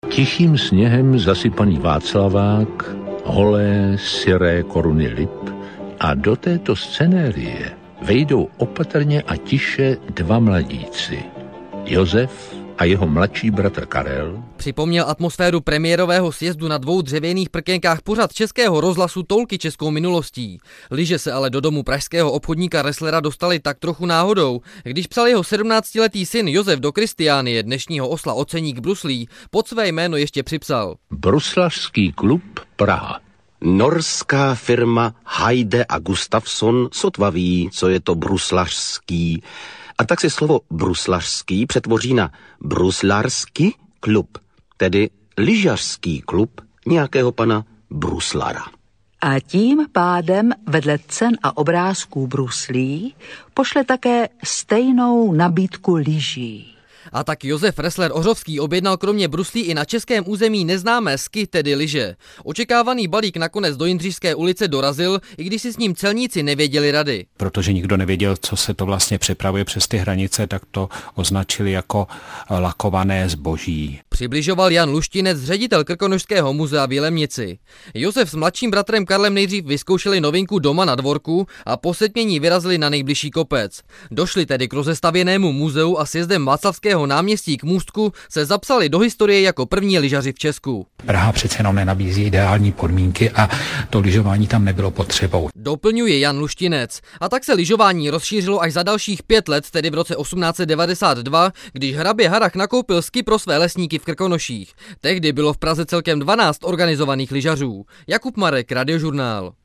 Tichým sněhem zasypaný Václavák, holé, syré koruny lip a do této scenérie vejdou opatrně a tiše dva mladíci, Josef a jeho mladší bratr Karel. Připomněl atmosféru premiérového sjezdu na 2 dřevěných prkenkách pořad Českého rozhlasu Toulky českou minulostí. Lyže se ale do domu pražského obchodníka Resslera dostali tak trochu náhodou. Když psal jeho 17letý syn Josef do Kristiánie, dnešního osla Oceník bruslí, pod své jméno ještě připsal Bruslařský klub Praha. Norská firma Heide a Gustafsson sotva ví, co je to bruslařský. A tak se slovo bruslařský přetvoří na bruslarský klub, tedy lyžařský klub nějakého pana Bruslara. A tím pádem vedle cen a obrázků bruslí pošle také stejnou nabídku lyží. A tak Josef Ressler Ořovský objednal kromě bruslí i na českém území neznámé ski, tedy lyže. Očekávaný balík nakonec do Jindřišské ulice dorazil, i když si s ním celníci nevěděli rady. Protože nikdo nevěděl, co se to vlastně přepravuje přes ty hranice, tak to označili jako lakované zboží. Přibližoval Jan Luštinec, ředitel Krkonošského muzea v Jilemnici. Josef s mladším bratrem Karlem nejdřív vyzkoušeli novinku doma na dvorku a po setmění vyrazili na nejbližší kopec. Došli tedy k rozestavěnému muzeu a sjezdem Václavského náměstí k můstku se zapsali do historie jako první lyžaři v Česku. Praha přece jenom nenabízí ideální podmínky a to lyžování tam nebylo potřebou. Doplňuje Jan Luštinec. A tak se lyžování rozšířilo až za dalších 5 let, tedy v roce 1892, když hrabě Harrach nakoupil ski pro své lesníky v Krkonoších. Tehdy bylo v Praze celkem 12 organizovaných lyžařů. Jakub Marek, Radiožurnál.